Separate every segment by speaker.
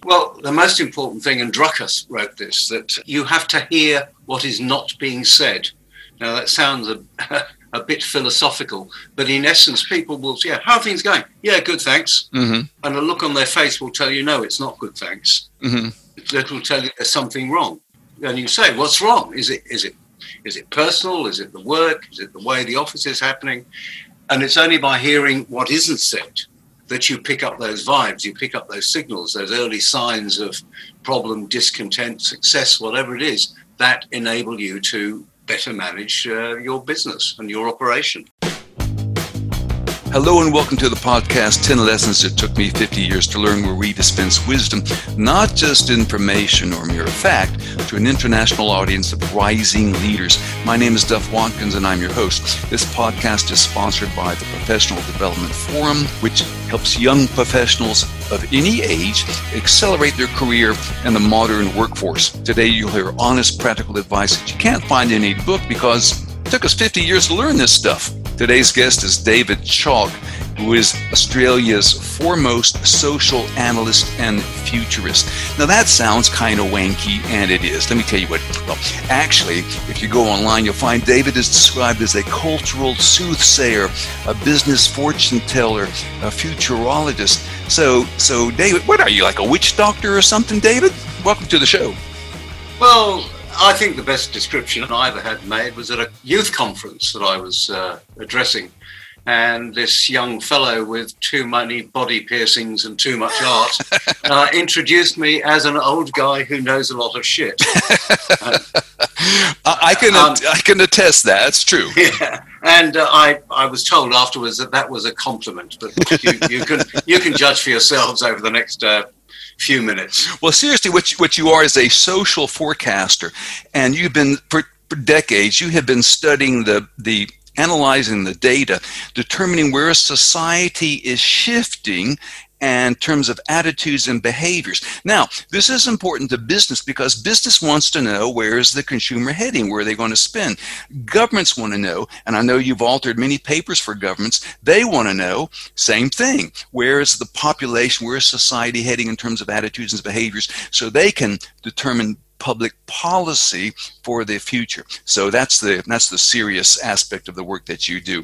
Speaker 1: Well, the most important thing, and Drucker wrote this, that you have to hear what is not being said. Now, that sounds a bit philosophical, but in essence, people will say, how are things going? Yeah, good, thanks. Mm-hmm. And a look on their face will tell you, no, it's not good, thanks. Mm-hmm. It will tell you there's something wrong. And you say, what's wrong? Is it personal? Is it the work? Is it the way the office is happening? And it's only by hearing what isn't said that you pick up those vibes, you pick up those signals, those early signs of problem, discontent, success, whatever it is, that enable you to better manage your business and your operation.
Speaker 2: Hello and welcome to the podcast, 10 Lessons It Took Me 50 Years to Learn, where we dispense wisdom, not just information or mere fact, to an international audience of rising leaders. My name is Duff Watkins and I'm your host. This podcast is sponsored by the Professional Development Forum, which helps young professionals of any age accelerate their career in the modern workforce. Today you'll hear honest, practical advice that you can't find in a book because it took us 50 years to learn this stuff. Today's guest is David Chalk, who is Australia's foremost social analyst and futurist. Now that sounds kind of wanky, and it is. Let me tell you what. Well, actually, if you go online, you'll find David is described as a cultural soothsayer, a business fortune teller, a futurologist. So David, what are you, like a witch doctor or something, David? Welcome to the show.
Speaker 1: Well, I think the best description I ever had made was at a youth conference that I was addressing. And this young fellow with too many body piercings and too much art introduced me as an old guy who knows a lot of shit.
Speaker 2: I can attest that. It's true.
Speaker 1: Yeah. And I was told afterwards that was a compliment. But you can judge for yourselves over the next few minutes.
Speaker 2: Well, seriously, what you are is a social forecaster, and you've been for decades. You have been studying the analyzing the data, determining where a society is shifting in terms of attitudes and behaviors. Now, this is important to business because business wants to know where is the consumer heading, where are they going to spend. Governments want to know, and I know you've authored many papers for governments, they want to know, same thing, where is the population, where is society heading in terms of attitudes and behaviors, so they can determine public policy for the future. So that's the serious aspect of the work that you do.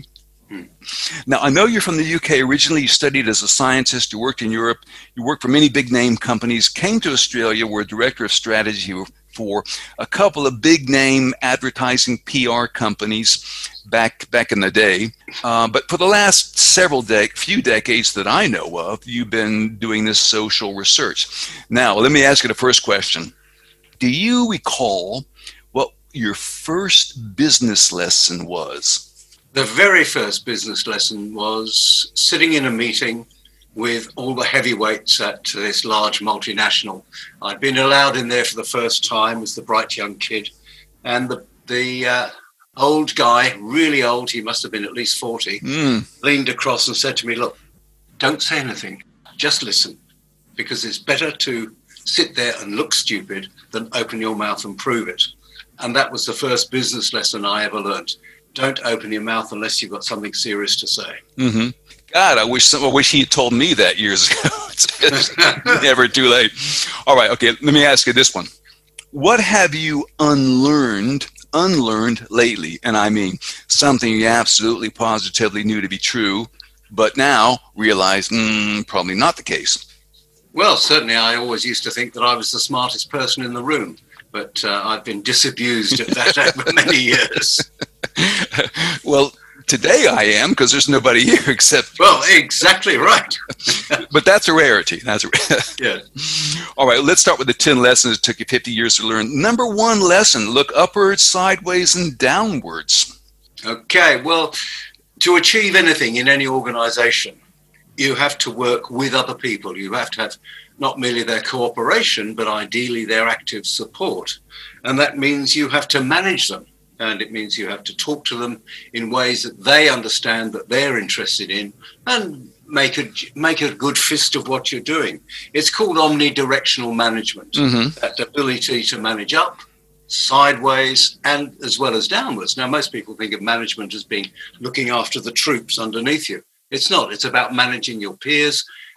Speaker 2: Now, I know you're from the UK. Originally, you studied as a scientist. You worked in Europe. You worked for many big-name companies, came to Australia, were director of strategy for a couple of big-name advertising PR companies back in the day. But for the last few decades that I know of, you've been doing this social research. Now, let me ask you the first question. Do you recall what your first business lesson was?
Speaker 1: The very first business lesson was sitting in a meeting with all the heavyweights at this large multinational. I'd been allowed in there for the first time as the bright young kid. And the old guy, really old, he must have been at least 40, leaned across and said to me, look, don't say anything, just listen, because it's better to sit there and look stupid than open your mouth and prove it. And that was the first business lesson I ever learned. Don't open your mouth unless you've got something serious to say. Mm-hmm.
Speaker 2: God, I wish he had told me that years ago. It's never too late. All right, okay, let me ask you this one. What have you unlearned lately? And I mean something you absolutely positively knew to be true, but now realize probably not the case.
Speaker 1: Well, certainly I always used to think that I was the smartest person in the room, but I've been disabused of that over many years.
Speaker 2: Well, today I am, because there's nobody here except...
Speaker 1: Well, exactly right.
Speaker 2: But that's a rarity.
Speaker 1: Yeah.
Speaker 2: All right, let's start with the 10 lessons it took you 50 years to learn. Number one lesson, look upwards, sideways, and downwards.
Speaker 1: Okay, well, to achieve anything in any organization, you have to work with other people. You have to have not merely their cooperation, but ideally their active support. And that means you have to manage them. And it means you have to talk to them in ways that they understand that they're interested in and make a good fist of what you're doing. It's called omnidirectional management, that ability to manage up, sideways, and as well as downwards. Now, most people think of management as being looking after the troops underneath you. It's not. It's about managing your peers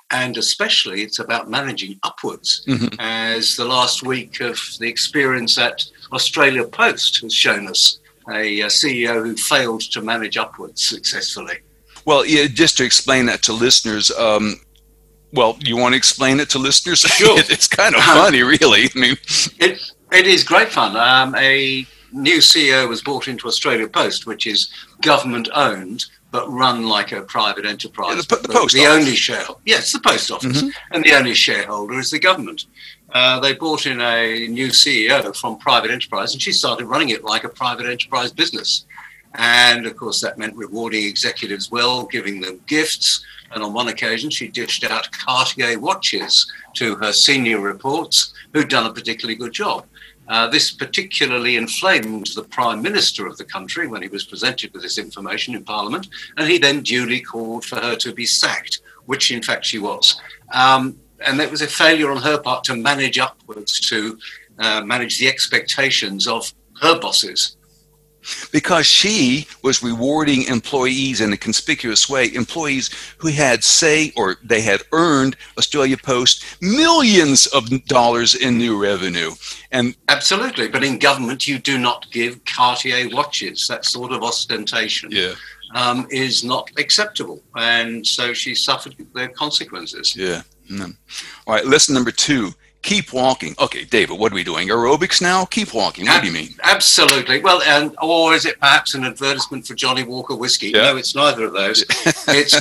Speaker 1: And especially it's about managing upwards,
Speaker 2: Mhm.
Speaker 1: as the last week of the experience at Australia Post has shown us, a CEO who failed to manage upwards successfully.
Speaker 2: Well, yeah, just to explain that to listeners, well, you want to explain it to listeners?
Speaker 1: Sure.
Speaker 2: It's kind of funny, really. I mean,
Speaker 1: It is great fun. A new CEO was brought into Australia Post, which is government-owned, but run like a private enterprise.
Speaker 2: Yeah, the post
Speaker 1: the
Speaker 2: office.
Speaker 1: only shareholder, yes, the post office, and the only shareholder is the government. They brought in a new CEO from private enterprise, and she started running it like a private enterprise business. And of course, that meant rewarding executives well, giving them gifts. And on one occasion, she dished out Cartier watches to her senior reports, who'd done a particularly good job. This particularly inflamed the Prime Minister of the country when he was presented with this information in Parliament, and he then duly called for her to be sacked, which in fact she was. And it was a failure on her part to manage upwards, to manage the expectations of her bosses.
Speaker 2: because she was rewarding employees in a conspicuous way, employees who had or they had earned Australia Post millions of dollars in new revenue. And
Speaker 1: absolutely, but in government you do not give Cartier watches. That sort of ostentation is not acceptable, and so she suffered the consequences.
Speaker 2: Yeah. All right, lesson number 2. Keep walking. Okay, David, what are we doing? Aerobics now? Keep walking. What do you mean?
Speaker 1: Absolutely. Well, or is it perhaps an advertisement for Johnny Walker whiskey?
Speaker 2: Yeah.
Speaker 1: No, it's neither of those. It's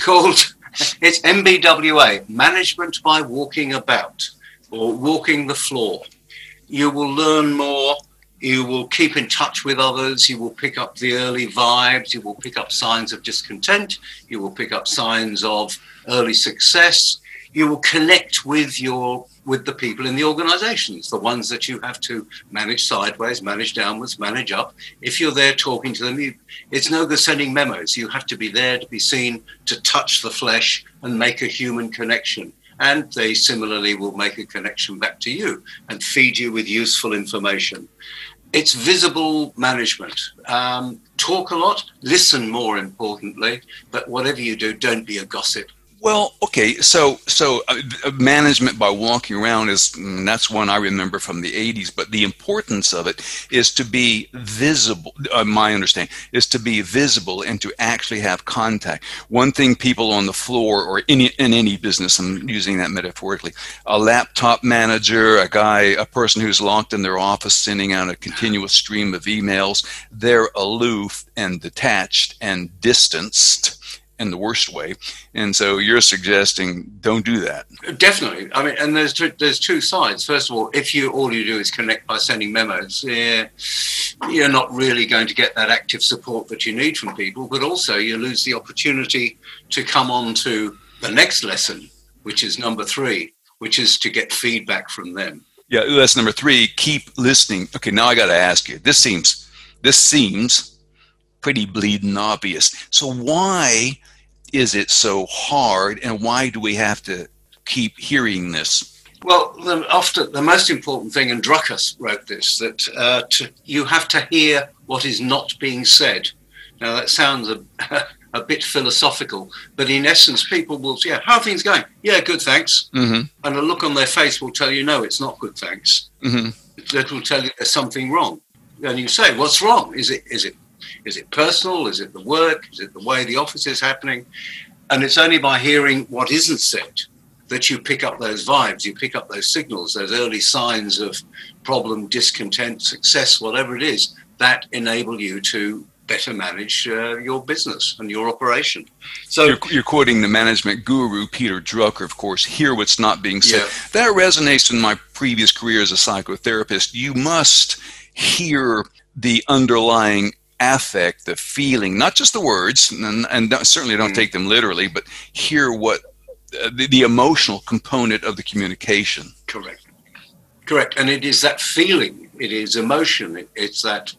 Speaker 1: MBWA, Management by Walking About, or Walking the Floor. You will learn more. You will keep in touch with others. You will pick up the early vibes. You will pick up signs of discontent. You will pick up signs of early success. You will connect with the people in the organizations, the ones that you have to manage sideways, manage downwards, manage up. If you're there talking to them, it's no good sending memos. You have to be there to be seen, to touch the flesh and make a human connection. And they similarly will make a connection back to you and feed you with useful information. It's visible management. Talk a lot, listen more importantly, but whatever you do, don't be a gossip.
Speaker 2: Well, okay, so management by walking around that's one I remember from the 80s, but the importance of it is to be visible, my understanding, is to be visible and to actually have contact. One thing people on the floor or in any business, I'm using that metaphorically, a laptop manager, a person who's locked in their office sending out a continuous stream of emails, they're aloof and detached and distanced in the worst way. And so you're suggesting don't do that.
Speaker 1: Definitely. I mean, and there's two sides. First of all, if all you do is connect by sending memos, you're not really going to get that active support that you need from people, but also you lose the opportunity to come on to the next lesson, which is number 3, which is to get feedback from them.
Speaker 2: Yeah, lesson number 3, keep listening. Okay, now I got to ask you, this seems pretty bleeding obvious. So why is it so hard, and why do we have to keep hearing this?
Speaker 1: Well, the most important thing, and Drucker wrote this, that you have to hear what is not being said. Now, that sounds a bit philosophical, but in essence, people will say, how are things going? Yeah, good, thanks. Mm-hmm. And a look on their face will tell you, no, it's not good, thanks. Mm-hmm. That will tell you there's something wrong. And you say, what's wrong? Is it personal? Is it the work? Is it the way the office is happening? And it's only by hearing what isn't said that you pick up those vibes, you pick up those signals, those early signs of problem, discontent, success, whatever it is, that enable you to better manage your business and your operation. So
Speaker 2: you're quoting the management guru, Peter Drucker, of course, hear what's not being said. Yeah. That resonates in my previous career as a psychotherapist. You must hear the underlying affect, the feeling, not just the words, and certainly don't take them literally, but hear what the emotional component of the communication.
Speaker 1: Correct. And it is that feeling, it is emotion, it's that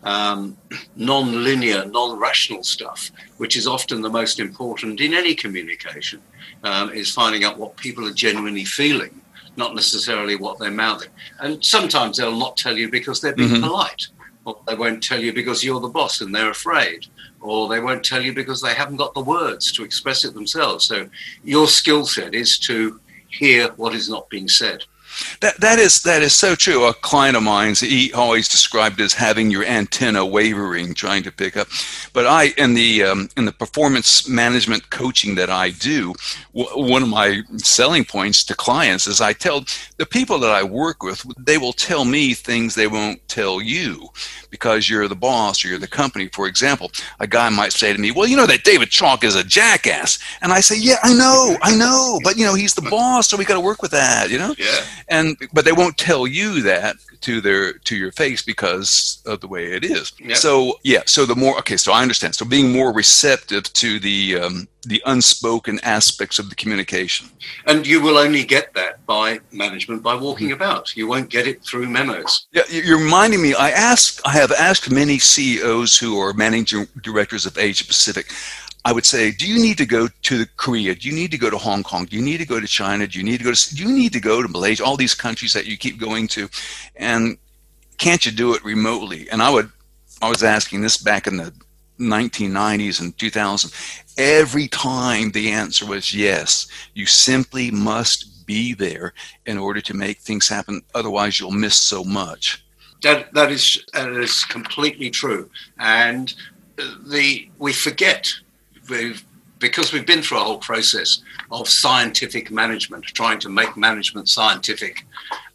Speaker 1: non-linear, non-rational stuff, which is often the most important in any communication, is finding out what people are genuinely feeling, not necessarily what they're mouthing. And sometimes they'll not tell you because they're being polite. or they won't tell you because you're the boss and they're afraid, or they won't tell you because they haven't got the words to express it themselves. So your skill set is to hear what is not being said.
Speaker 2: That is so true. A client of mine, he always described it as having your antenna wavering, trying to pick up. But in the performance management coaching that I do, one of my selling points to clients is I tell the people that I work with, they will tell me things they won't tell you because you're the boss or you're the company. For example, a guy might say to me, well, you know that David Chalk is a jackass. And I say, yeah, I know. But, you know, he's the boss, so we got to work with that, you know?
Speaker 1: Yeah.
Speaker 2: But they won't tell you that to your face because of the way it is.
Speaker 1: Yep.
Speaker 2: So so I understand. So being more receptive to the unspoken aspects of the communication.
Speaker 1: And you will only get that by management, by walking about. You won't get it through memos.
Speaker 2: Yeah, you're reminding me. I have asked many CEOs who are managing directors of Asia Pacific. I would say, do you need to go to Korea? Do you need to go to Hong Kong? Do you need to go to China? Do you need to go to Malaysia? All these countries that you keep going to, and can't you do it remotely? And I was asking this back in the 1990s and 2000. Every time the answer was yes. You simply must be there in order to make things happen. Otherwise, you'll miss so much.
Speaker 1: That is completely true, and we forget. Because we've been through a whole process of scientific management, trying to make management scientific.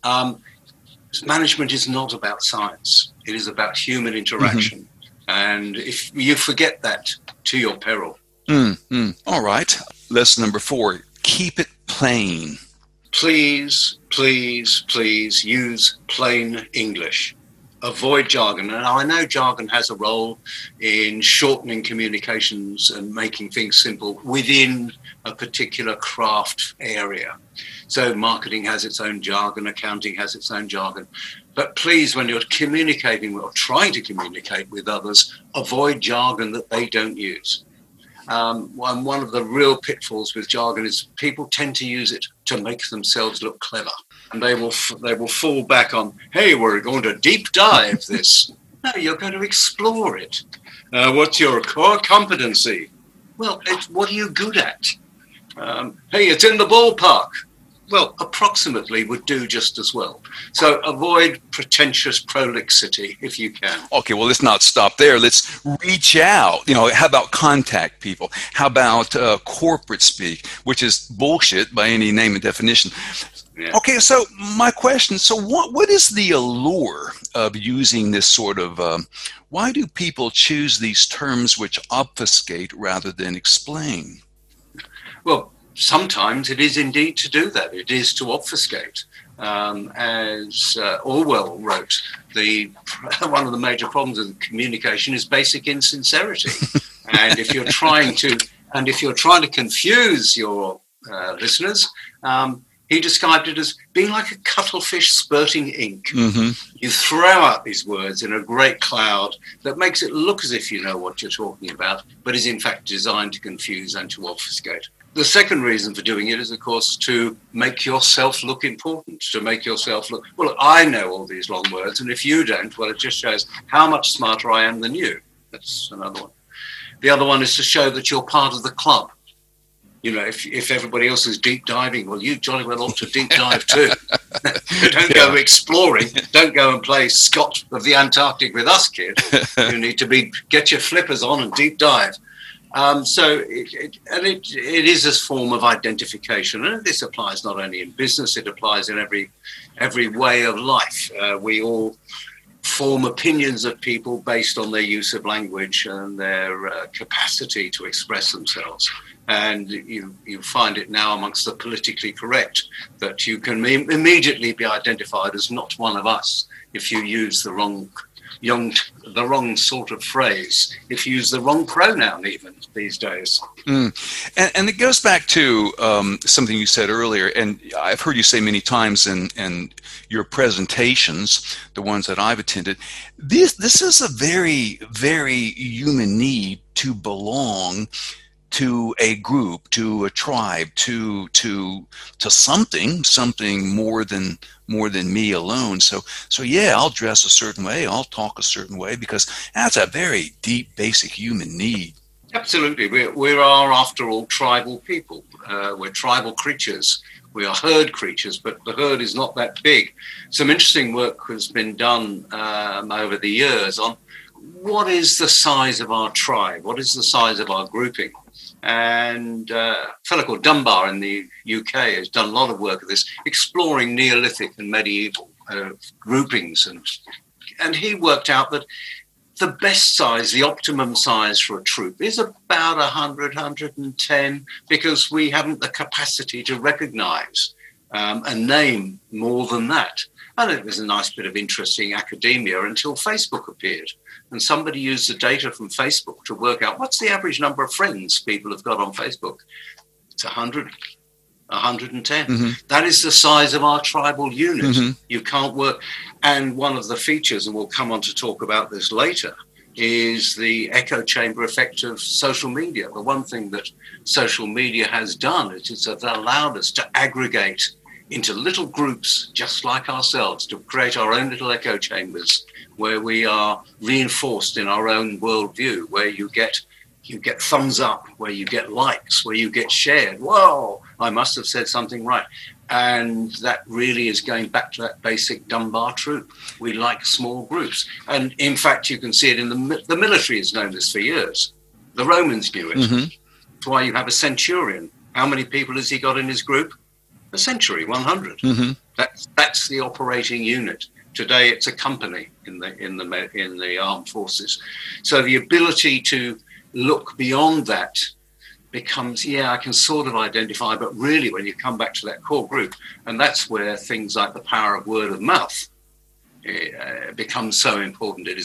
Speaker 1: Management is not about science. It is about human interaction. Mm-hmm. And if you forget that, to your peril.
Speaker 2: All right. Lesson number 4, keep it plain.
Speaker 1: Please, please, please use plain English. Avoid jargon. And I know jargon has a role in shortening communications and making things simple within a particular craft area. So marketing has its own jargon, accounting has its own jargon. But please, when you're communicating or trying to communicate with others, avoid jargon that they don't use. One of the real pitfalls with jargon is people tend to use it to make themselves look clever. And they will fall back on, hey, we're going to deep dive this. No, you're going to explore it. What's your core competency? Well, what are you good at? Hey, it's in the ballpark. Well, approximately would do just as well. So avoid pretentious prolixity if you can.
Speaker 2: Okay, well, let's not stop there. Let's reach out. You know, how about contact people? How about corporate speak, which is bullshit by any name and definition. Yeah. Okay, so my question, so what is the allure of using this sort of, why do people choose these terms which obfuscate rather than explain?
Speaker 1: Well, sometimes it is indeed to do that. It is to obfuscate. As Orwell wrote, one of the major problems of communication is basic insincerity. And if you're trying to confuse your listeners, he described it as being like a cuttlefish spurting ink. Mm-hmm. You throw out these words in a great cloud that makes it look as if you know what you're talking about, but is in fact designed to confuse and to obfuscate. The second reason for doing it is, of course, to make yourself look important, to make yourself look, well, I know all these long words, and if you don't, well, it just shows how much smarter I am than you. That's another one. The other one is to show that you're part of the club. You know, if everybody else is deep diving, well, you jolly well ought to deep dive too. Don't go exploring. Don't go and play Scott of the Antarctic with us, kid. You need to get your flippers on and deep dive. So it is a form of identification, and this applies not only in business; it applies in every way of life. We all form opinions of people based on their use of language and their capacity to express themselves. And you find it now amongst the politically correct that you can immediately be identified as not one of us if you use the wrong sort of phrase, if you use the wrong pronoun even these days.
Speaker 2: And it goes back to something you said earlier, and I've heard you say many times in your presentations, the ones that I've attended, this is a very, very human need to belong to a group, to a tribe, to something more than me alone. So yeah, I'll dress a certain way, I'll talk a certain way, because that's a very deep, basic human need.
Speaker 1: Absolutely. We are, after all, tribal people. We're tribal creatures. We are herd creatures, but the herd is not that big. Some interesting work has been done over the years on what is the size of our tribe, what is the size of our grouping. And a fellow called Dunbar in the UK has done a lot of work of this, exploring Neolithic and medieval groupings. And he worked out that the best size, the optimum size for a troop is about 100, 110, because we haven't the capacity to recognize and name more than that. And it was a nice bit of interesting academia until Facebook appeared. And somebody used the data from Facebook to work out what's the average number of friends people have got on Facebook. It's 100, 110. Mm-hmm. That is the size of our tribal unit. Mm-hmm. You can't work. And one of the features, and we'll come on to talk about this later, is the echo chamber effect of social media. The one thing that social media has done is it's allowed us to aggregate into little groups just like ourselves, to create our own little echo chambers where we are reinforced in our own worldview, where you get thumbs up, where you get likes, where you get shared. Whoa, I must have said something right. And that really is going back to that basic Dunbar truth. We like small groups. And in fact, you can see it in the military has known this for years. The Romans knew it. Mm-hmm. That's why you have a centurion. How many people has he got in his group? A century, 100. Mm-hmm. That's the operating unit. Today, it's a company in the armed forces. So the ability to look beyond that becomes, I can sort of identify, but really when you come back to that core group, and that's where things like the power of word of mouth becomes so important. It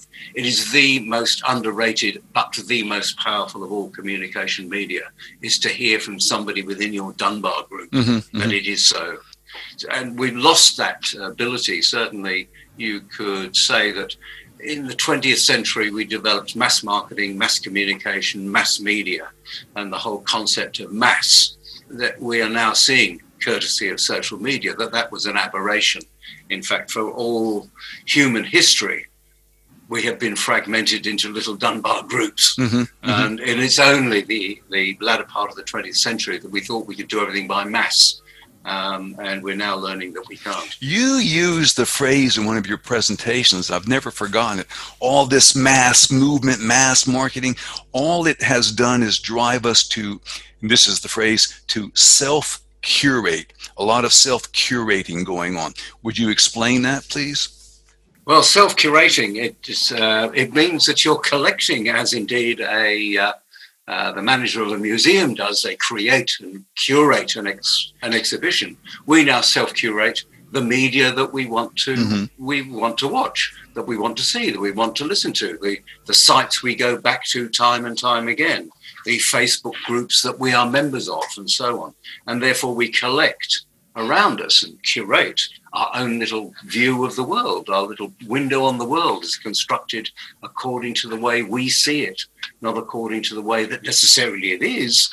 Speaker 1: is the most underrated, but the most powerful of all communication media, is to hear from somebody within your Dunbar group. Mm-hmm, and it is so. And we've lost that ability. Certainly, you could say that in the 20th century, we developed mass marketing, mass communication, mass media, and the whole concept of mass that we are now seeing, courtesy of social media, that was an aberration. In fact, for all human history, we have been fragmented into little Dunbar groups. Mm-hmm, mm-hmm. And it's only the latter part of the 20th century that we thought we could do everything by mass. And we're now learning that we can't.
Speaker 2: You used the phrase in one of your presentations, I've never forgotten it, all this mass movement, mass marketing, all it has done is drive us to, and this is the phrase, to self-curate. A lot of self-curating going on. Would you explain that, please?
Speaker 1: Well, self-curating, it means that you're collecting, as indeed the manager of a museum does. They create and curate an exhibition. We now self-curate the media that we want to watch, that we want to see, that we want to listen to, the sites we go back to time and time again, the Facebook groups that we are members of, and so on. And therefore we collect around us and curate our own little view of the world. Our little window on the world is constructed according to the way we see it, not according to the way that necessarily it is.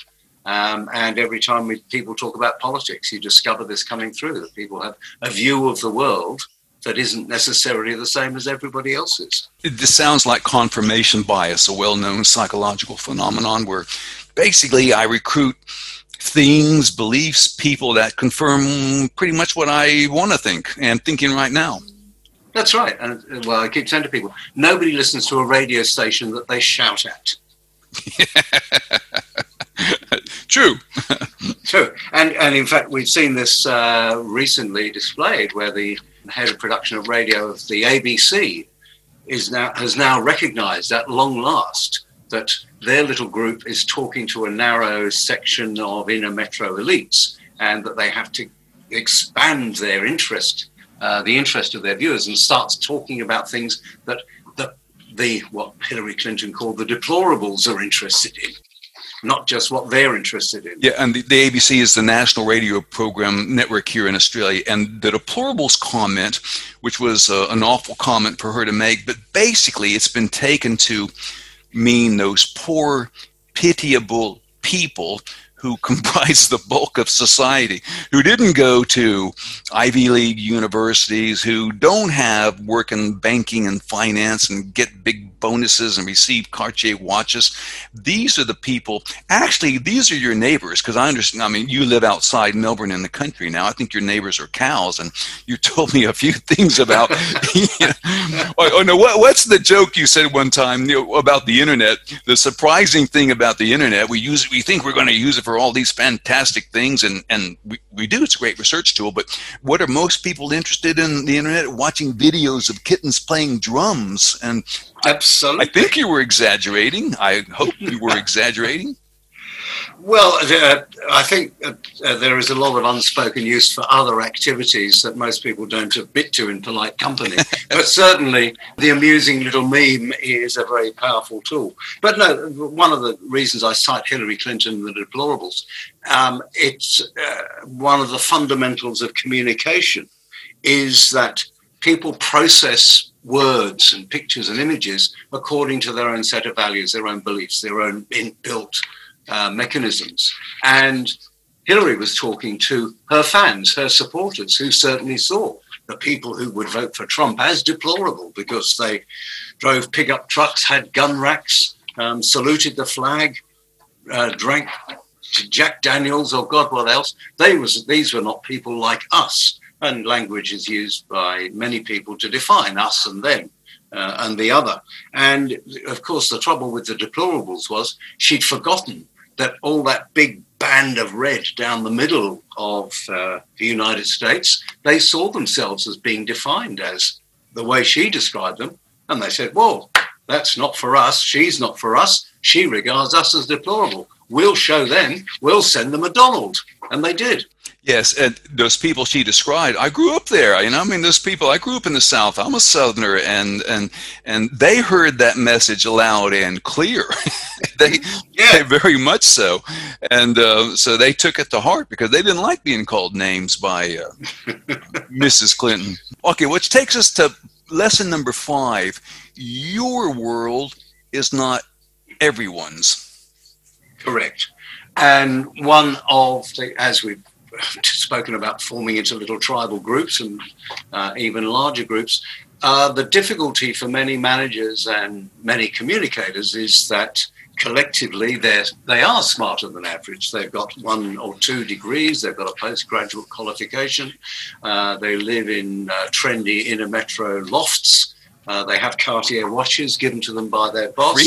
Speaker 1: And every time people talk about politics, you discover this coming through, that people have a view of the world that isn't necessarily the same as everybody else's.
Speaker 2: This sounds like confirmation bias, a well-known psychological phenomenon where basically I recruit things, beliefs, people that confirm pretty much what I want to think and thinking right now.
Speaker 1: That's right. And well, I keep saying to people, nobody listens to a radio station that they shout at.
Speaker 2: True.
Speaker 1: True. And in fact, we've seen this recently displayed where the head of production of radio of the ABC has now recognized at long last that their little group is talking to a narrow section of inner metro elites, and that they have to expand their interest, the interest of their viewers, and starts talking about things that what Hillary Clinton called the deplorables are interested in, not just what they're interested in.
Speaker 2: Yeah, and the ABC is the national radio program network here in Australia, and the deplorables comment, which was an awful comment for her to make, but basically it's been taken to mean those poor, pitiable people who comprise the bulk of society, who didn't go to Ivy League universities, who don't have work in banking and finance and get big bonuses and receive Cartier watches. These are the people, actually, these are your neighbors, because I understand, I mean, you live outside Melbourne in the country now. I think your neighbors are cows, and you told me a few things about, what's the joke you said one time about the internet? The surprising thing about the internet, we think we're going to use it for all these fantastic things, and we do. It's a great research tool, but what are most people interested in the internet? Watching videos of kittens playing drums. And
Speaker 1: absolutely.
Speaker 2: I think you were exaggerating. I hope you were exaggerating.
Speaker 1: Well, I think there is a lot of unspoken use for other activities that most people don't admit to in polite company. But certainly the amusing little meme is a very powerful tool. But no, one of the reasons I cite Hillary Clinton and the deplorables, it's one of the fundamentals of communication is that people process words and pictures and images according to their own set of values, their own beliefs, their own inbuilt mechanisms. And Hillary was talking to her fans, her supporters, who certainly saw the people who would vote for Trump as deplorable because they drove pickup trucks, had gun racks, saluted the flag, drank Jack Daniels or God what else. These were not people like us. And language is used by many people to define us and them. And the other. And, of course, the trouble with the deplorables was she'd forgotten that all that big band of red down the middle of the United States, they saw themselves as being defined as the way she described them. And they said, well, that's not for us. She's not for us. She regards us as deplorable. We'll show them. We'll send them a Donald. And they did.
Speaker 2: Yes, and those people she described, I grew up there. Those people, I grew up in the South. I'm a Southerner, and they heard that message loud and clear. They very much so. And so they took it to heart because they didn't like being called names by Mrs. Clinton. Okay, which takes us to lesson number 5. Your world is not everyone's.
Speaker 1: Correct. And one of the, as we've spoken about, forming into little tribal groups and even larger groups, the difficulty for many managers and many communicators is that collectively they are smarter than average. They've got 1 or 2 degrees, they've got a postgraduate qualification, they live in trendy inner metro lofts. They have Cartier watches given to them by their boss.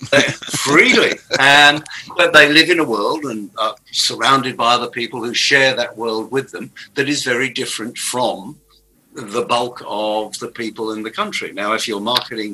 Speaker 1: Freely. But they live in a world and are surrounded by other people who share that world with them that is very different from the bulk of the people in the country. Now, if you're marketing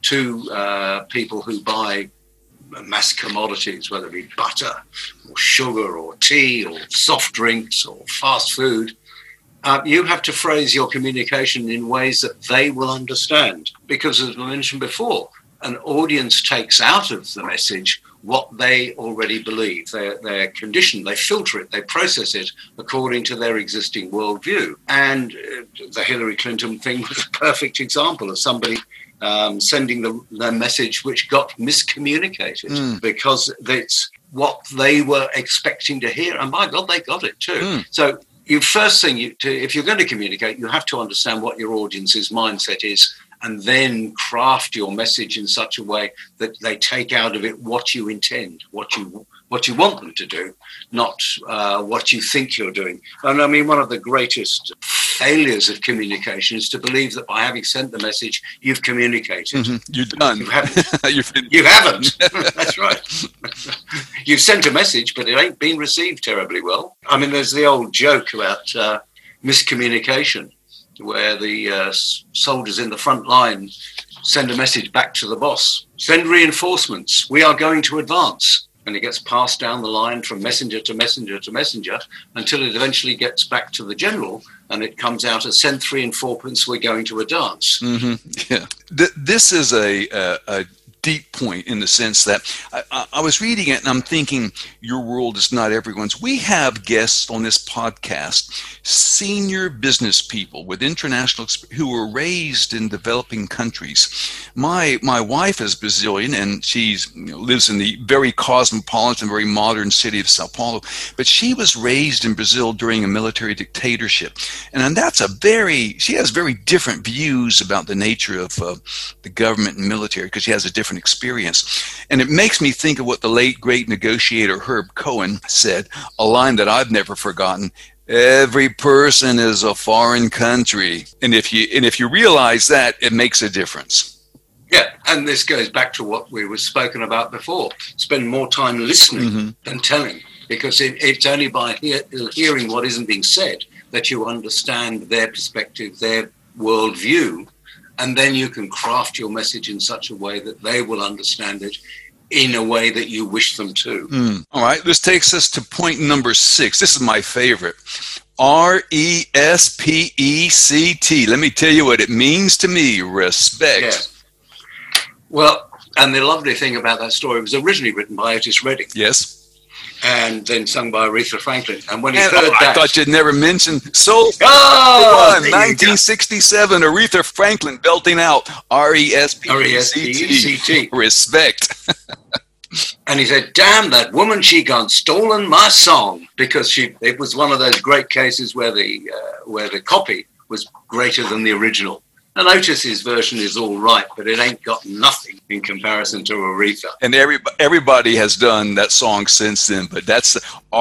Speaker 1: to people who buy mass commodities, whether it be butter or sugar or tea or soft drinks or fast food, you have to phrase your communication in ways that they will understand. Because, as I mentioned before, an audience takes out of the message what they already believe. They're conditioned, they filter it, they process it according to their existing worldview. And the Hillary Clinton thing was a perfect example of somebody sending the message which got miscommunicated because it's what they were expecting to hear. And by God, they got it too. So first thing, if you're going to communicate, you have to understand what your audience's mindset is and then craft your message in such a way that they take out of it what you intend, what you want them to do, not what you think you're doing. And I mean, one of the greatest failures of communication is to believe that by having sent the message, you've communicated.
Speaker 2: You're done.
Speaker 1: You haven't. You haven't. That's right. You've sent a message, but it ain't been received terribly well. I mean, there's the old joke about miscommunication, where the soldiers in the front line send a message back to the boss. Send reinforcements. We are going to advance. And it gets passed down the line from messenger to messenger to messenger until it eventually gets back to the general, and it comes out as send 3 and 4 pence, we're going to a dance.
Speaker 2: Yeah. This is a deep point in the sense that I was reading it and I'm thinking, your world is not everyone's. We have guests on this podcast, senior business people with international who were raised in developing countries. My wife is Brazilian, and she's lives in the very cosmopolitan, very modern city of Sao Paulo, but she was raised in Brazil during a military dictatorship, and she has very different views about the nature of the government and military because she has a different experience. And it makes me think of what the late great negotiator Herb Cohen said, a line that I've never forgotten: every person is a foreign country. And if you realize that, it makes a difference.
Speaker 1: Yeah, and this goes back to what we were spoken about before. Spend more time listening than telling, because it's only by hearing what isn't being said that you understand their perspective, their worldview, and then you can craft your message in such a way that they will understand it in a way that you wish them to.
Speaker 2: All right, this takes us to point number 6. This is my favorite. RESPECT. Let me tell you what it means to me. Respect.
Speaker 1: Yeah. Well, and the lovely thing about that story was originally written by Otis Redding.
Speaker 2: Yes.
Speaker 1: And then sung by Aretha Franklin. And when he heard that...
Speaker 2: I thought you'd never mention Soul. 1967, Aretha Franklin belting out RESPECT. Respect.
Speaker 1: And he said, damn, that woman, she gone stolen my song. Because it was one of those great cases where the copy was greater than the original. And Otis's version is all right, but it ain't got nothing in comparison to Aretha.
Speaker 2: And everybody has done that song since then, but that's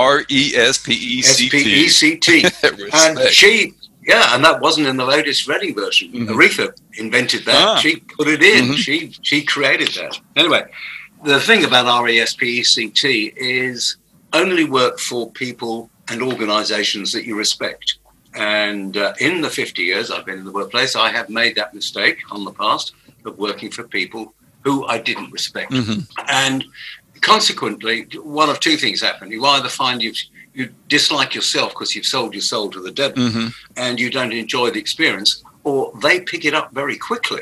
Speaker 2: RESPECT.
Speaker 1: SPECT. And and that wasn't in the Otis Redding version. Aretha invented that. She put it in. She created that. Anyway, the thing about RESPECT is only work for people and organizations that you respect. And in the 50 years I've been in the workplace, I have made that mistake on the past of working for people who I didn't respect. And consequently, one of two things happen. You either find you dislike yourself because you've sold your soul to the devil and you don't enjoy the experience, or they pick it up very quickly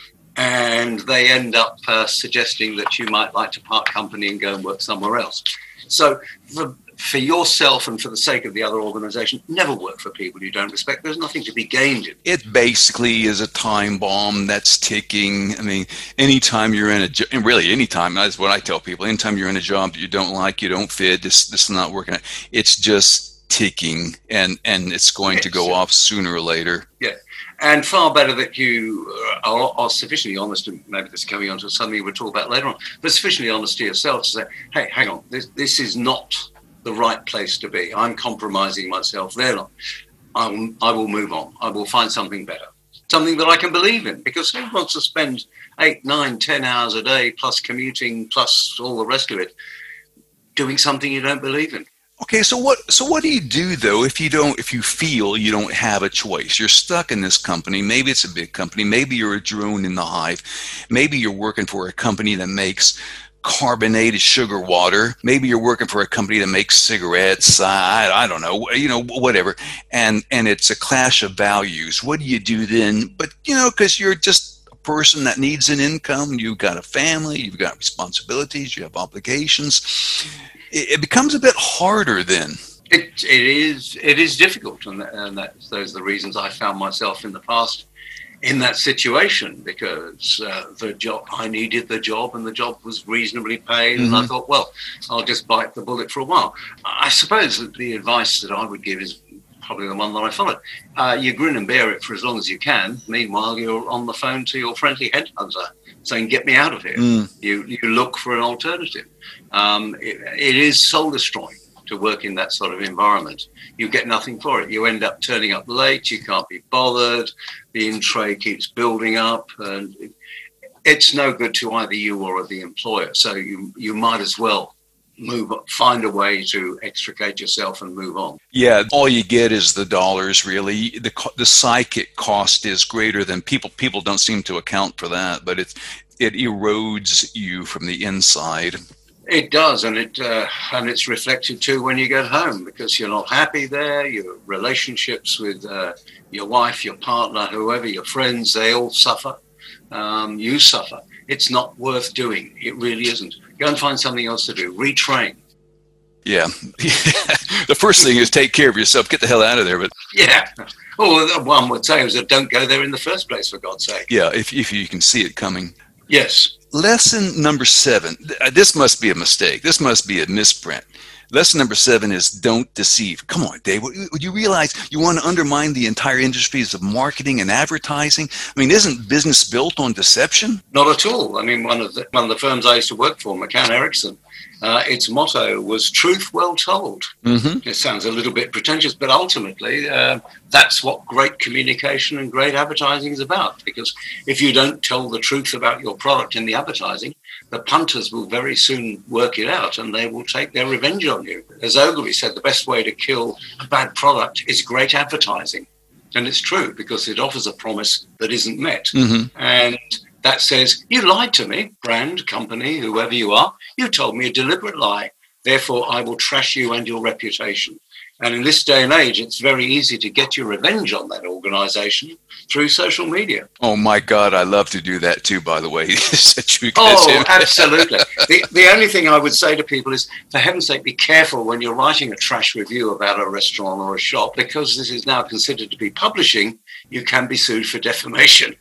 Speaker 1: and they end up suggesting that you might like to part company and go and work somewhere else. So for yourself and for the sake of the other organization, never work for people you don't respect. There's nothing to be gained in it.
Speaker 2: It basically is a time bomb that's ticking. I mean, anytime you're in anytime, that's what I tell people, anytime you're in a job that you don't like, you don't fit, this is not working out, it's just ticking, and it's going to go off sooner or later.
Speaker 1: Yeah. And far better that you are sufficiently honest, and maybe this is coming on to something we'll talk about later on, but sufficiently honest to yourself to say, hey, hang on, this is not the right place to be. I'm compromising myself. They're not. I will move on. I will find something better, something that I can believe in, because who wants to spend 8, 9, 10 hours a day plus commuting plus all the rest of it doing something you don't believe in?
Speaker 2: Okay, so what do you do though if you feel you don't have a choice? You're stuck in this company. Maybe it's a big company. Maybe you're a drone in the hive. Maybe you're working for a company that makes carbonated sugar water. Maybe you're working for a company that makes cigarettes. I don't know, whatever. And it's a clash of values. What do you do then? But because you're just a person that needs an income, you've got a family, you've got responsibilities, you have obligations. It becomes a bit harder then.
Speaker 1: It is difficult, and those are the reasons I found myself in the past in that situation, because I needed the job and the job was reasonably paid, and I thought, well, I'll just bite the bullet for a while. I suppose that the advice that I would give is probably the one that I followed. You grin and bear it for as long as you can. Meanwhile, you're on the phone to your friendly headhunter saying, get me out of here. You look for an alternative. It is soul destroying to work in that sort of environment. You get nothing for it. You end up turning up late. You can't be bothered. The in-tray keeps building up, and it's no good to either you or the employer. So you might as well find a way to extricate yourself and move on.
Speaker 2: Yeah, all you get is the dollars, really. The psychic cost is greater than people don't seem to account for that, but it erodes you from the inside.
Speaker 1: It does, and it's reflected too when you get home, because you're not happy there. Your relationships with your wife, your partner, whoever, your friends, they all suffer. You suffer. it's not worth doing. It really isn't. Go and find something else to do. Retrain.
Speaker 2: Yeah. The first thing is take care of yourself. Get the hell out of there. But
Speaker 1: yeah. Or one would say is that don't go there in the first place, for God's sake.
Speaker 2: Yeah, if you can see it coming.
Speaker 1: Yes.
Speaker 2: Lesson number 7. This must be a mistake. This must be a misprint. Lesson number 7 is don't deceive. Come on, Dave. Would you realize you want to undermine the entire industries of marketing and advertising? I mean, isn't business built on deception?
Speaker 1: Not at all. I mean, one of the firms I used to work for, McCann Erickson, its motto was truth well told. Mm-hmm. It sounds a little bit pretentious, but ultimately that's what great communication and great advertising is about. Because if you don't tell the truth about your product in the advertising, the punters will very soon work it out and they will take their revenge on you. As Ogilvy said, the best way to kill a bad product is great advertising. And it's true because it offers a promise that isn't met. Mm-hmm. And that says, you lied to me, brand, company, whoever you are. You told me a deliberate lie. Therefore, I will trash you and your reputation. And in this day and age, it's very easy to get your revenge on that organization through social media.
Speaker 2: Oh, my God. I love to do that, too, by the way.
Speaker 1: Absolutely. The only thing I would say to people is, for heaven's sake, be careful when you're writing a trash review about a restaurant or a shop, because this is now considered to be publishing. You can be sued for defamation.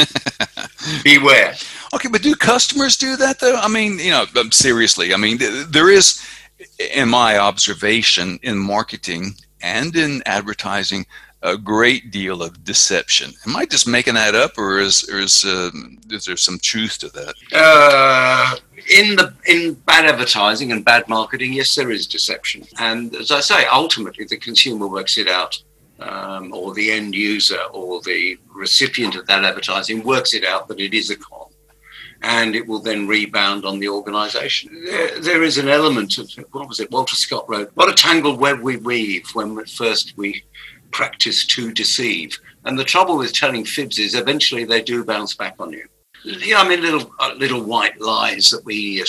Speaker 1: Beware.
Speaker 2: Okay, but do customers do that, though? I mean, seriously. I mean, there is, in my observation, in marketing and in advertising, a great deal of deception. Am I just making that up, or is there some truth to that? In bad advertising and bad marketing, yes, there is deception. And as I say, ultimately, the consumer works it out. Or the end user or the recipient of that advertising works it out that it is a con, and it will then rebound on the organization. There is an element of, what was it, Walter Scott wrote, what a tangled web we weave when at first we practice to deceive. And the trouble with telling fibs is eventually they do bounce back on you. Yeah, I mean, little white lies that we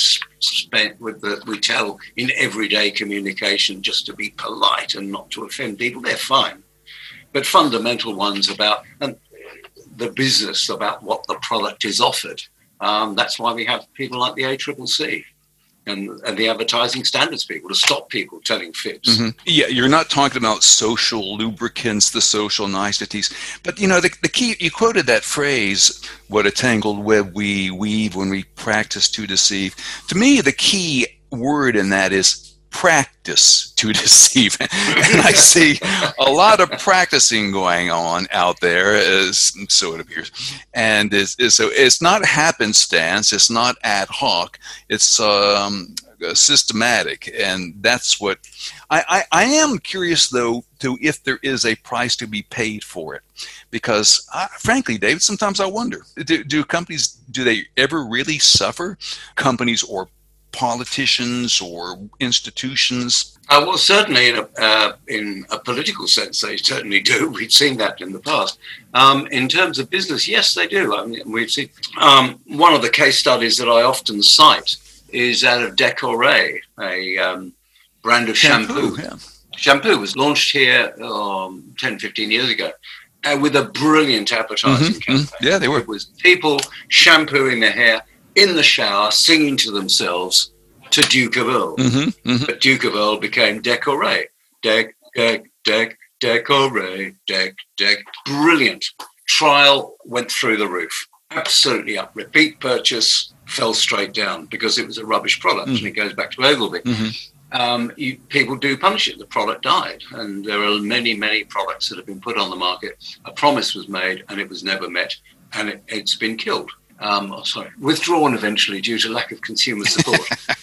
Speaker 2: we tell in everyday communication just to be polite and not to offend people, they're fine. But fundamental ones about the business, about what the product is offered. That's why we have people like the ACCC and the advertising standards people to stop people telling fibs. Mm-hmm. Yeah, you're not talking about social lubricants, the social niceties. But, the key, you quoted that phrase, what a tangled web we weave when we practice to deceive. To me, the key word in that is practice to deceive. And I see a lot of practicing going on out there, so it appears. And so it's not happenstance, it's not ad hoc, it's systematic. And that's what I am curious, though, to if there is a price to be paid for it. Because frankly, David, sometimes I wonder, do companies, do they ever really suffer? Companies or politicians or institutions? Well, certainly in a political sense, they certainly do. We've seen that in the past. In terms of business, yes, they do. I mean, we've seen one of the case studies that I often cite is out of Decoré, a brand of shampoo. Yeah. Shampoo was launched here 10, 15 years ago with a brilliant advertising campaign. Yeah, they were. It was people shampooing their hair in the shower, singing to themselves to Duke of Earl. Mm-hmm, mm-hmm. But Duke of Earl became Decoré. Decoré. Brilliant. Trial went through the roof. Absolutely up. Repeat purchase fell straight down because it was a rubbish product. Mm-hmm. And it goes back to Ogilvy. Mm-hmm. People do punish it. The product died. And there are many, many products that have been put on the market. A promise was made and it was never met. And it's been killed. Withdrawn eventually due to lack of consumer support.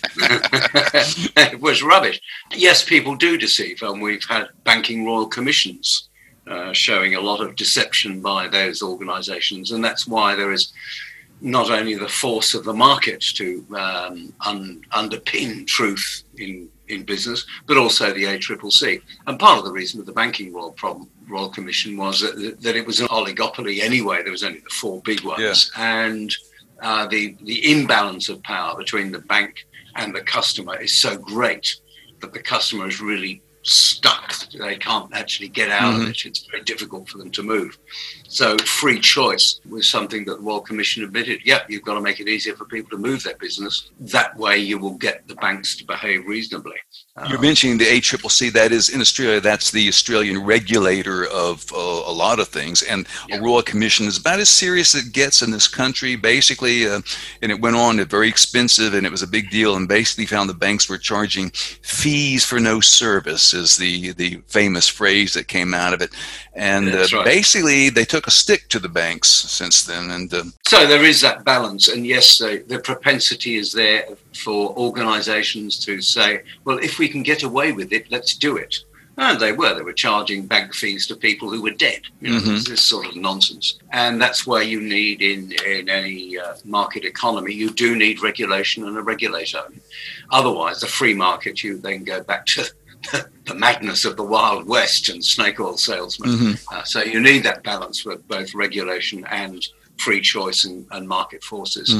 Speaker 2: It was rubbish. Yes, people do deceive, and we've had banking royal commissions showing a lot of deception by those organisations, and that's why there is not only the force of the market to underpin truth in business, but also the ACCC. And part of the reason with the banking Royal Commission was that it was an oligopoly anyway. There was only the 4 big ones. Yeah. And the imbalance of power between the bank and the customer is so great that the customer is really
Speaker 1: stuck. They can't actually get out of it. It's very difficult for them to move. So free choice was something that the Royal Commission admitted. Yeah, you've got to make it easier for people to move their business. That way you will get the banks to behave reasonably.
Speaker 2: You're mentioning the ACCC. That is, in Australia, that's the Australian regulator of a lot of things. And a Royal Commission is about as serious as it gets in this country, basically. And it went on, very expensive, and it was a big deal, and basically found the banks were charging fees for no service, is the famous phrase that came out of it. And basically, they took a stick to the banks since then. And
Speaker 1: so there is that balance. And yes, the propensity is there for organizations to say, well, if we can get away with it, let's do it. And they were charging bank fees to people who were dead. This sort of nonsense. And that's why you need in any market economy, you do need regulation and a regulator. Otherwise, the free market, you then go back to the madness of the Wild West and snake oil salesmen. So you need that balance with both regulation and free choice and market forces.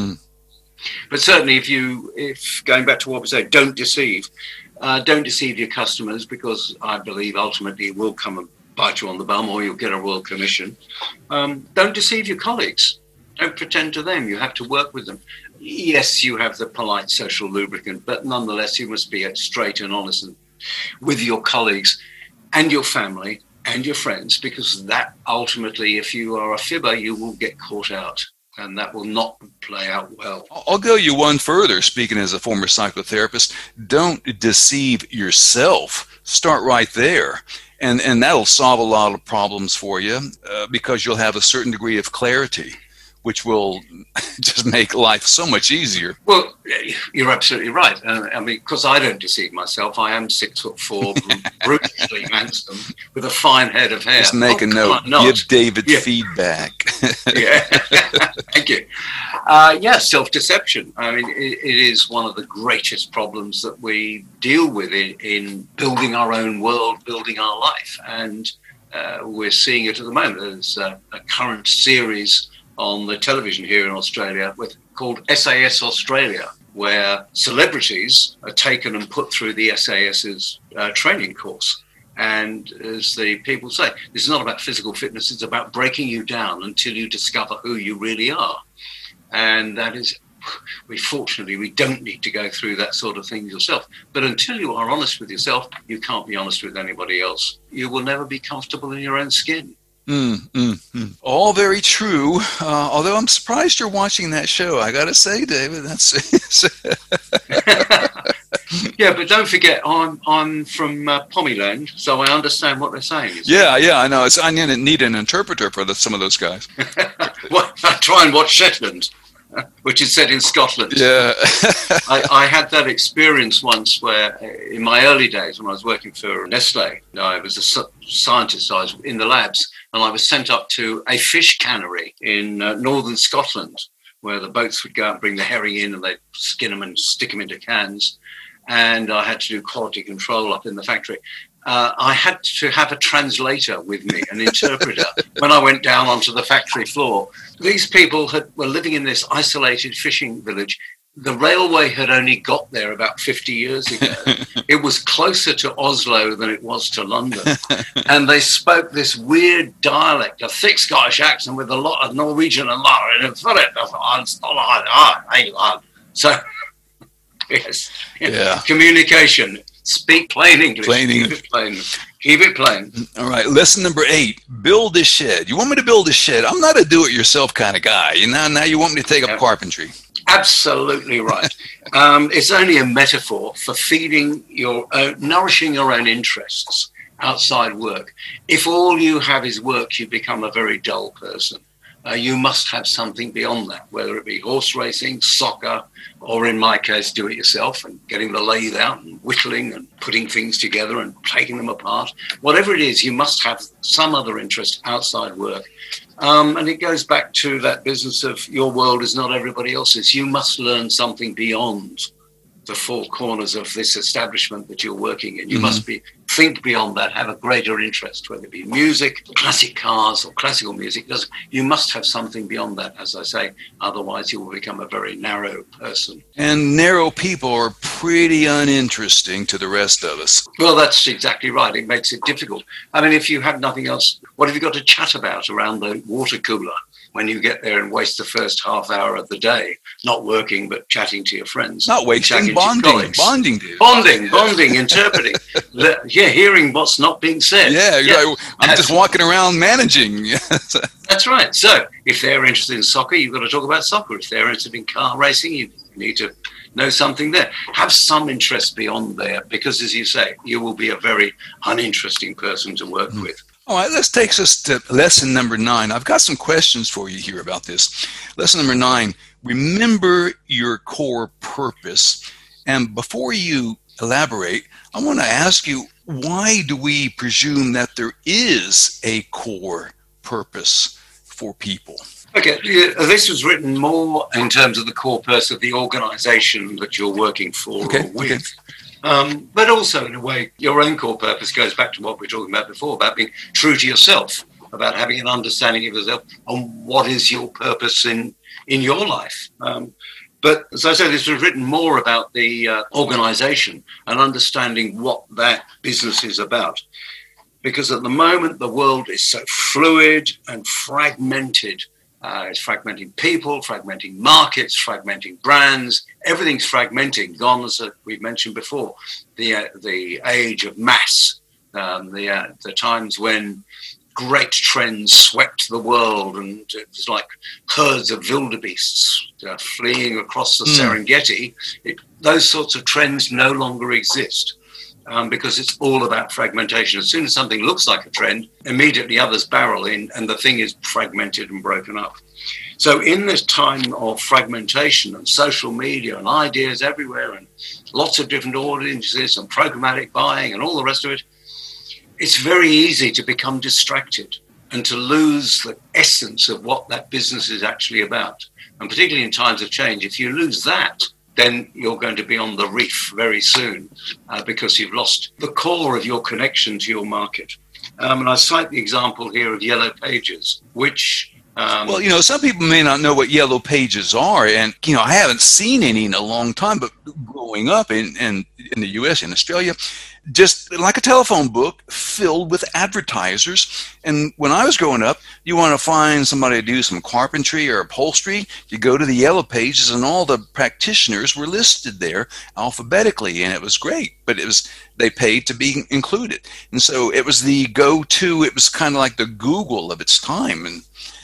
Speaker 1: But certainly, if going back to what we say, don't deceive your customers, because I believe ultimately it will come and bite you on the bum, or you'll get a Royal Commission. Don't deceive your colleagues. Don't pretend to them. You have to work with them. Yes, you have the polite social lubricant, but nonetheless, you must be straight and honest with your colleagues and your family and your friends, because that ultimately, if you are a fibber, you will get caught out. And that will not play out well.
Speaker 2: I'll go you one further, speaking as a former psychotherapist. Don't deceive yourself. Start right there. And that'll solve a lot of problems for you because you'll have a certain degree of clarity, which will just make life so much easier.
Speaker 1: Well, you're absolutely right. I mean, because I don't deceive myself. I am 6'4", brutally handsome, with a fine head of hair.
Speaker 2: Just make a note. Give David feedback.
Speaker 1: Thank you. Self-deception. I mean, it is one of the greatest problems that we deal with in building our own world, building our life. And we're seeing it at the moment. There's a current series on the television here in Australia called SAS Australia, where celebrities are taken and put through the SAS's training course. And as the people say, this is not about physical fitness, it's about breaking you down until you discover who you really are. And that is, fortunately, we don't need to go through that sort of thing yourself. But until you are honest with yourself, you can't be honest with anybody else. You will never be comfortable in your own skin.
Speaker 2: All very true. Although I'm surprised you're watching that show. I got to say, David, that's.
Speaker 1: Yeah, but don't forget, I'm from Pommyland, so I understand what they're saying.
Speaker 2: Yeah, I know. I need an interpreter for some of those guys.
Speaker 1: Well, I try and watch Shetland, which is set in Scotland.
Speaker 2: Yeah.
Speaker 1: I had that experience once where, in my early days when I was working for Nestle, I was a scientist. I was in the labs, and I was sent up to a fish cannery in northern Scotland, where the boats would go out and bring the herring in, and they'd skin them and stick them into cans. And I had to do quality control up in the factory. I had to have a translator with me, an interpreter, when I went down onto the factory floor. These people were living in this isolated fishing village. The railway had only got there about 50 years ago. It was closer to Oslo than it was to London. And they spoke this weird dialect, a thick Scottish accent with a lot of Norwegian and so, yes.
Speaker 2: Yeah.
Speaker 1: Communication. Speak plain English. Keep it plain.
Speaker 2: All right. Lesson number 8. Build a shed. You want me to build a shed? I'm not a do-it-yourself kind of guy. Now you want me to take up carpentry.
Speaker 1: Absolutely right. It's only a metaphor for nourishing your own interests outside work. If all you have is work, you become a very dull person. You must have something beyond that, whether it be horse racing, soccer, or in my case, do it yourself and getting the lathe out and whittling and putting things together and taking them apart. Whatever it is, you must have some other interest outside work. And it goes back to that business of your world is not everybody else's. You must learn something beyond the four corners of this establishment that you're working in. You must think beyond that, have a greater interest, whether it be music, classic cars, or classical music. You must have something beyond that, as I say. Otherwise, you will become a very narrow person.
Speaker 2: And narrow people are pretty uninteresting to the rest of us.
Speaker 1: Well, that's exactly right. It makes it difficult. I mean, if you have nothing else, what have you got to chat about around the water cooler when you get there and waste the first half hour of the day not working but chatting to your friends?
Speaker 2: Not wasting, bonding,
Speaker 1: bonding, interpreting, hearing what's not being said.
Speaker 2: I'm just walking around managing.
Speaker 1: That's right. So if they're interested in soccer, you've got to talk about soccer. If they're interested in car racing, you need to know something there. Have some interest beyond there, because, as you say, you will be a very uninteresting person to work with.
Speaker 2: All right, this takes us to lesson number 9. I've got some questions for you here about this. Lesson number 9, remember your core purpose. And before you elaborate, I want to ask you, why do we presume that there is a core purpose for people?
Speaker 1: Okay, this was written more in terms of the core purpose of the organization that you're working for or with. Okay. But also, in a way, your own core purpose goes back to what we were talking about before, about being true to yourself, about having an understanding of yourself and what is your purpose in your life. But as I said, this was written more about the organization and understanding what that business is about. Because at the moment, the world is so fluid and fragmented. It's fragmenting people, fragmenting markets, fragmenting brands. Everything's fragmenting, gone, as we've mentioned before, the age of mass, the times when great trends swept the world and it was like herds of wildebeests fleeing across the Serengeti. Those sorts of trends no longer exist. Because it's all about fragmentation. As soon as something looks like a trend, immediately others barrel in and the thing is fragmented and broken up. So in this time of fragmentation and social media and ideas everywhere and lots of different audiences and programmatic buying and all the rest of it, it's very easy to become distracted and to lose the essence of what that business is actually about. And particularly in times of change, if you lose that, then you're going to be on the reef very soon because you've lost the core of your connection to your market. And I cite the example here of Yellow Pages, which...
Speaker 2: some people may not know what Yellow Pages are, and, I haven't seen any in a long time, but growing up in the U.S., in Australia, just like a telephone book filled with advertisers. And when I was growing up, you want to find somebody to do some carpentry or upholstery, you go to the Yellow Pages and all the practitioners were listed there alphabetically, and it was great, but they paid to be included. And so it was the go-to, it was kind of like the Google of its time. And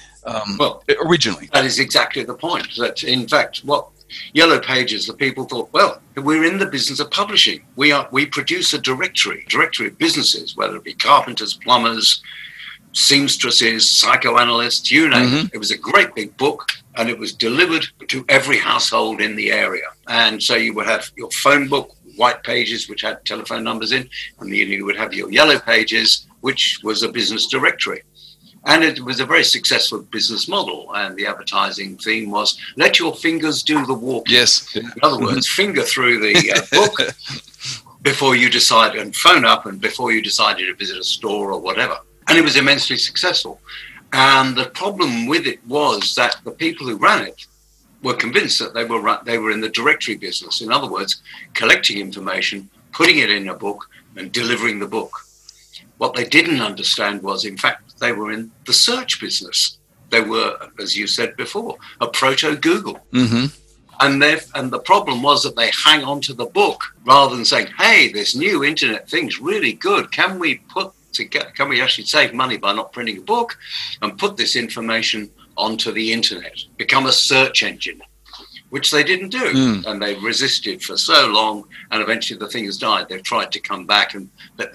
Speaker 2: originally.
Speaker 1: That is exactly the point, that in fact, what Yellow Pages, the people thought, well, we're in the business of publishing. We produce a directory of businesses, whether it be carpenters, plumbers, seamstresses, psychoanalysts, you name it. It was a great big book, and it was delivered to every household in the area. And so you would have your phone book, white pages, which had telephone numbers in, and then you would have your Yellow Pages, which was a business directory. And it was a very successful business model. And the advertising theme was, let your fingers do the walking.
Speaker 2: Yes.
Speaker 1: In other words, finger through the book before you decide, and phone up, and before you decided to visit a store or whatever. And it was immensely successful. And the problem with it was that the people who ran it were convinced that they were in the directory business. In other words, collecting information, putting it in a book, and delivering the book. What they didn't understand was, in fact, they were in the search business. They were, as you said before, a proto-Google. And the problem was that they hang on to the book rather than saying, hey, this new internet thing's really good. Can we actually save money by not printing a book and put this information onto the internet, become a search engine, which they didn't do. And they resisted for so long, and eventually the thing has died. They've tried to come back, but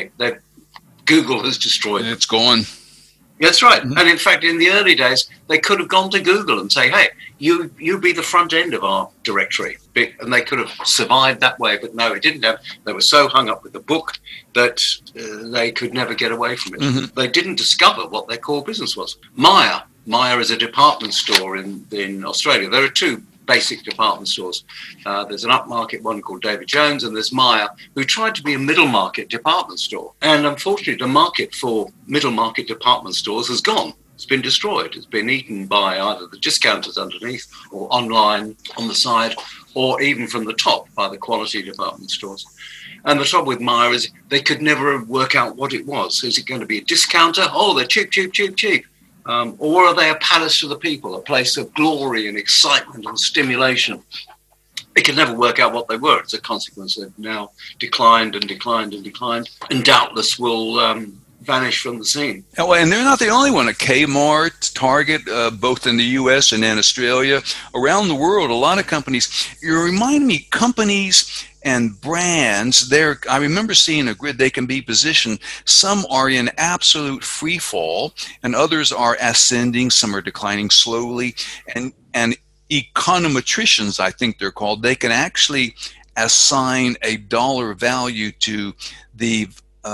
Speaker 1: Google has destroyed it.
Speaker 2: It's gone.
Speaker 1: That's right. And in fact, in the early days, they could have gone to Google and say, hey, you be the front end of our directory. And they could have survived that way. But no, it didn't have. They were so hung up with the book that they could never get away from it. They didn't discover what their core business was. Myer is a department store in Australia. There are two basic department stores. There's an upmarket one called David Jones, and there's Myer, who tried to be a middle market department store. And unfortunately, the market for middle market department stores has gone. It's been destroyed. It's been eaten by either the discounters underneath or online on the side, or even from the top by the quality department stores. And the trouble with Myer is they could never work out what it was. Is it going to be a discounter? Oh, they're cheap, cheap, cheap, cheap. Or are they a palace for the people, a place of glory and excitement and stimulation? They could never work out what they were. As a consequence, they've now declined and declined and declined, and doubtless will vanish from the scene.
Speaker 2: Oh, and they're not the only one. Kmart, Target, both in the U.S. and in Australia. Around the world, a lot of companies. You remind me, companies and brands, I remember seeing a grid. They can be positioned. Some are in absolute free fall, and others are ascending. Some are declining slowly. And econometricians, I think they're called, they can actually assign a dollar value to the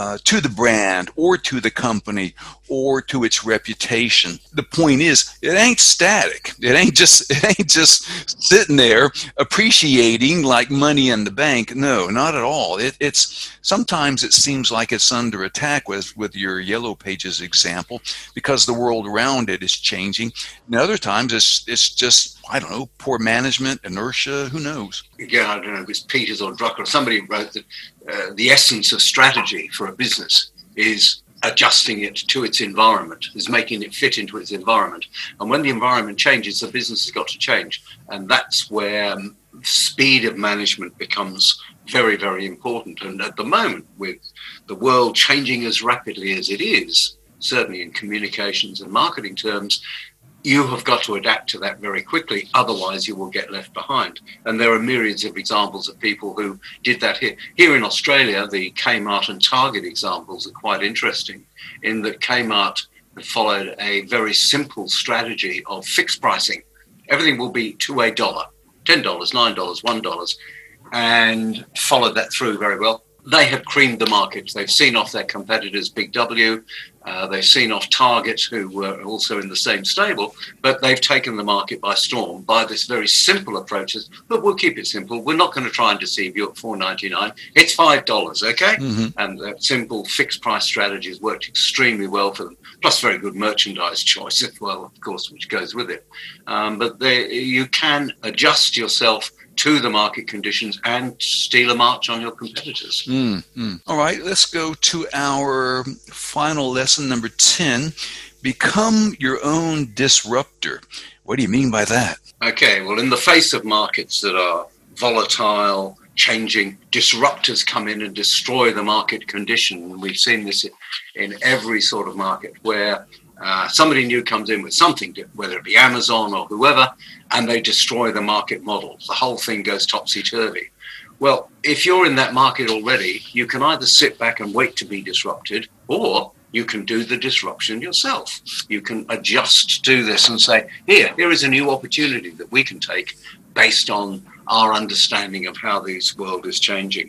Speaker 2: brand or to the company or to its reputation. The point is, it ain't static. It ain't just sitting there appreciating like money in the bank. No, not at all. It's sometimes it seems like it's under attack with your Yellow Pages example, because the world around it is changing. And other times it's just, I don't know, poor management, inertia, who knows?
Speaker 1: Again, I don't know if it's Peters or Drucker. Somebody wrote that the essence of strategy for a business is adjusting it to its environment, is making it fit into its environment. And when the environment changes, the business has got to change. And that's where speed of management becomes very, very important. And at the moment, with the world changing as rapidly as it is, certainly in communications and marketing terms, you have got to adapt to that very quickly. Otherwise, you will get left behind. And there are myriads of examples of people who did that here. Here in Australia, the Kmart and Target examples are quite interesting, in that Kmart followed a very simple strategy of fixed pricing. Everything will be to $1, $10, $9, $1, and followed that through very well. They have creamed the market. They've seen off their competitors, Big W. They've seen off Target, who were also in the same stable, but they've taken the market by storm by this very simple approach. But we'll keep it simple. We're not going to try and deceive you at $4.99. It's $5, okay? Mm-hmm. And that simple fixed price strategy has worked extremely well for them, plus very good merchandise choice as well, of course, which goes with it. But you can adjust yourself to the market conditions and steal a march on your competitors.
Speaker 2: All right, let's go to our final lesson, number 10. Become your own disruptor. What do you mean by that?
Speaker 1: Okay, well, in the face of markets that are volatile, changing, disruptors come in and destroy the market condition. And we've seen this in every sort of market where somebody new comes in with something, whether it be Amazon or whoever, and they destroy the market models. The whole thing goes topsy-turvy. Well, if you're in that market already, you can either sit back and wait to be disrupted, or you can do the disruption yourself. You can adjust to this and say, here is a new opportunity that we can take based on our understanding of how this world is changing.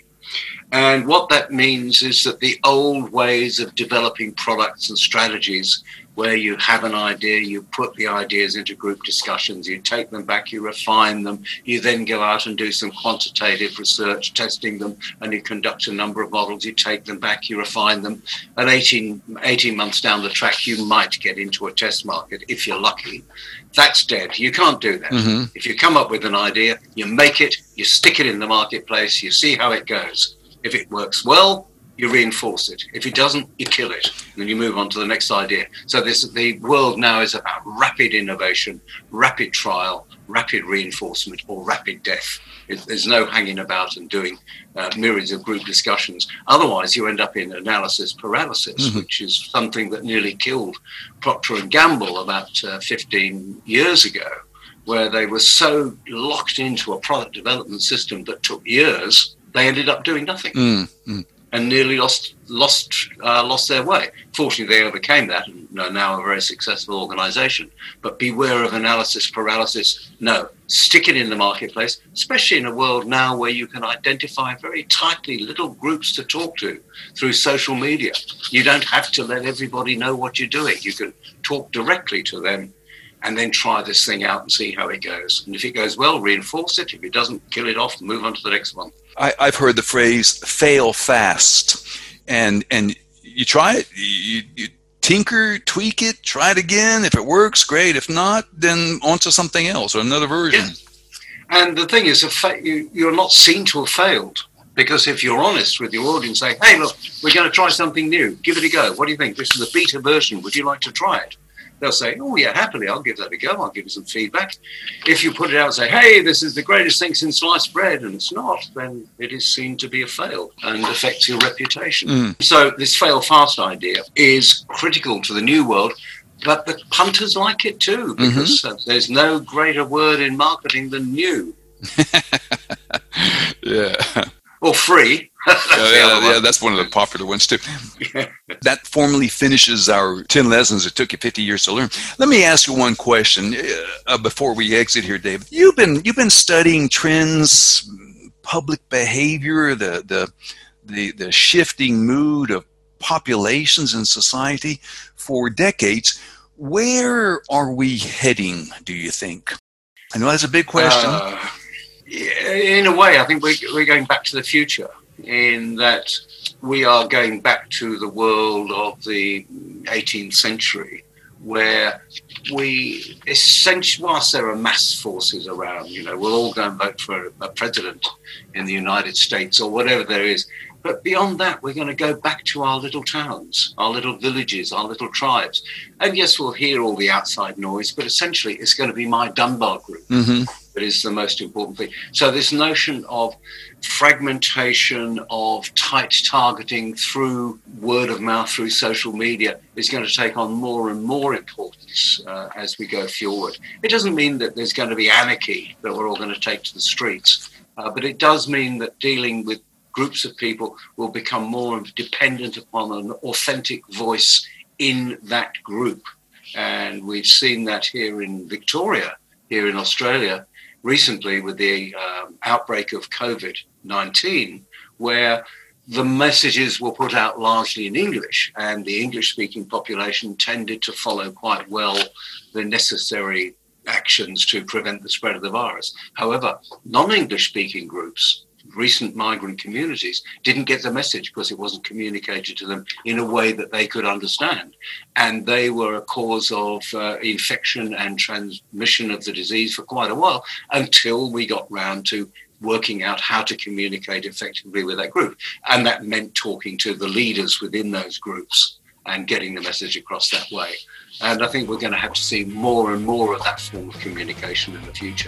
Speaker 1: And what that means is that the old ways of developing products and strategies, where you have an idea, you put the ideas into group discussions, you take them back, you refine them, you then go out and do some quantitative research, testing them, and you conduct a number of models, you take them back, you refine them, and 18 months down the track, you might get into a test market if you're lucky. That's dead. You can't do that. Mm-hmm. If you come up with an idea, you make it, you stick it in the marketplace, you see how it goes. If it works well, you reinforce it. If it doesn't, you kill it. And then you move on to the next idea. So the world now is about rapid innovation, rapid trial, rapid reinforcement, or rapid death. There's no hanging about and doing myriads of group discussions. Otherwise, you end up in analysis paralysis, mm-hmm. which is something that nearly killed Procter & Gamble about 15 years ago, where they were so locked into a product development system that took years, they ended up doing nothing. Mm-hmm. And nearly lost their way. Fortunately, they overcame that and are now a very successful organization. But beware of analysis paralysis. No, stick it in the marketplace, especially in a world now where you can identify very tightly little groups to talk to through social media. You don't have to let everybody know what you're doing. You can talk directly to them and then try this thing out and see how it goes. And if it goes well, reinforce it. If it doesn't, kill it off and move on to the next one.
Speaker 2: I've heard the phrase fail fast, and you try it, you tinker, tweak it, try it again. If it works, great. If not, then on to something else or another version.
Speaker 1: Yeah. And the thing is, you're not seen to have failed, because if you're honest with your audience, say, hey, look, we're going to try something new. Give it a go. What do you think? This is a beta version. Would you like to try it? They'll say, oh, yeah, happily, I'll give that a go. I'll give you some feedback. If you put it out and say, hey, this is the greatest thing since sliced bread, and it's not, then it is seen to be a fail and affects your reputation. So this fail fast idea is critical to the new world, but the punters like it too, because there's no greater word in marketing than new.
Speaker 2: Yeah.
Speaker 1: Or free.
Speaker 2: Yeah, that's one of the popular ones too. Yeah. That formally finishes our 10 lessons it took you 50 years to learn. Let me ask you one question before we exit here, David. You've been studying trends, public behavior, the shifting mood of populations in society for decades. Where are we heading, do you think? I know that's a big question.
Speaker 1: In a way, I think we're going back to the future, in that we are going back to the world of the 18th century, where we essentially, whilst there are mass forces around, we'll all go and vote for a president in the United States or whatever there is. But beyond that, we're going to go back to our little towns, our little villages, our little tribes. And yes, we'll hear all the outside noise, but essentially it's going to be my Dunbar group that is the most important thing. So this notion of fragmentation, of tight targeting through word of mouth, through social media, is going to take on more and more importance as we go forward. It doesn't mean that there's going to be anarchy that we're all going to take to the streets, but it does mean that dealing with groups of people will become more dependent upon an authentic voice in that group. And we've seen that here in Victoria, here in Australia, recently with the outbreak of COVID-19, where the messages were put out largely in English, and the English-speaking population tended to follow quite well the necessary actions to prevent the spread of the virus. However, non-English-speaking groups, recent migrant communities, didn't get the message because it wasn't communicated to them in a way that they could understand. And they were a cause of infection and transmission of the disease for quite a while, until we got round to working out how to communicate effectively with that group. And that meant talking to the leaders within those groups and getting the message across that way. And I think we're going to have to see more and more of that form of communication in the future.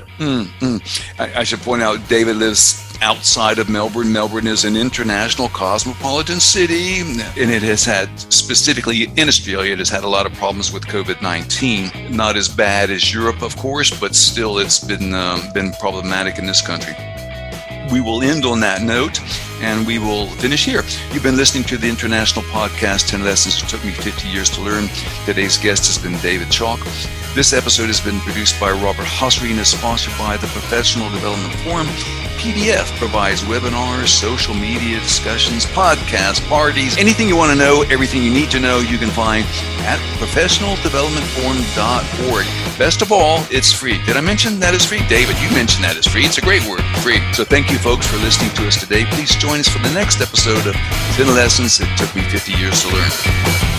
Speaker 2: I should point out, David lives outside of Melbourne. Melbourne is an international cosmopolitan city, and it has had, specifically in Australia, it has had a lot of problems with COVID-19. Not as bad as Europe, of course, but still it's been problematic in this country. We will end on that note, and we will finish here. You've been listening to the International Podcast, 10 Lessons It Took Me 50 Years to Learn. Today's guest has been David Chalk. This episode has been produced by Robert Hosry and is sponsored by the Professional Development Forum. PDF provides webinars, social media discussions, podcasts, parties, anything you want to know, everything you need to know, you can find at professionaldevelopmentforum.org. Best of all, it's free. Did I mention that is free? David, you mentioned that is free. It's a great word, free. So thank you, folks, for listening to us today. Please join us for the next episode of 10 Lessons It Took Me 50 Years to Learn.